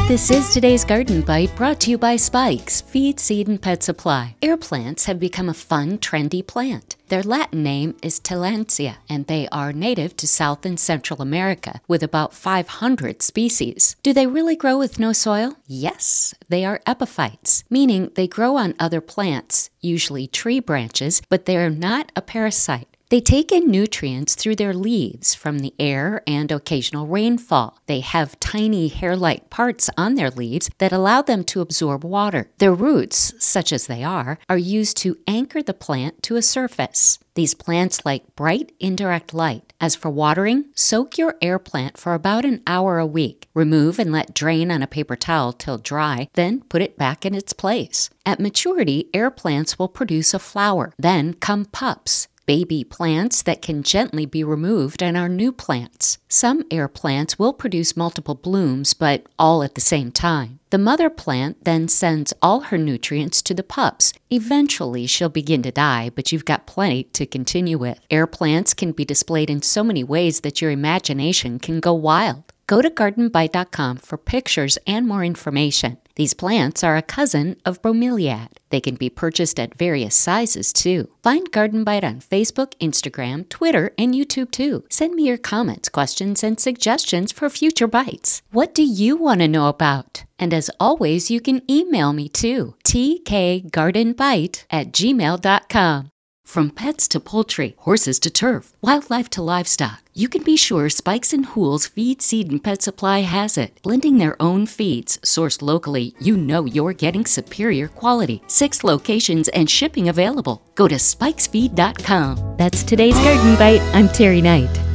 This is today's Garden Bite, brought to you by Spikes, Feed, Seed, and Pet Supply. Air plants have become a fun, trendy plant. Their Latin name is Tillandsia, and they are native to South and Central America, with about 500 species. Do they really grow with no soil? Yes, they are epiphytes, meaning they grow on other plants, usually tree branches, but they are not a parasite. They take in nutrients through their leaves from the air and occasional rainfall. They have tiny hair-like parts on their leaves that allow them to absorb water. Their roots, such as they are used to anchor the plant to a surface. These plants like bright, indirect light. As for watering, soak your air plant for about an hour a week. Remove and let drain on a paper towel till dry, then put it back in its place. At maturity, air plants will produce a flower. Then come pups. Baby plants that can gently be removed and are new plants. Some air plants will produce multiple blooms, but all at the same time. The mother plant then sends all her nutrients to the pups. Eventually, she'll begin to die, but you've got plenty to continue with. Air plants can be displayed in so many ways that your imagination can go wild. Go to gardenbite.com for pictures and more information. These plants are a cousin of bromeliad. They can be purchased at various sizes, too. Find Garden Bite on Facebook, Instagram, Twitter, and YouTube, too. Send me your comments, questions, and suggestions for future bites. What do you want to know about? And as always, you can email me, too. tkgardenbite@gmail.com. From pets to poultry, horses to turf, wildlife to livestock, you can be sure Spikes and Hool's Feed, Seed, and Pet Supply has it. Blending their own feeds, sourced locally, you know you're getting superior quality. 6 locations and shipping available. Go to spikesfeed.com. That's today's Garden Bite. I'm Terry Knight.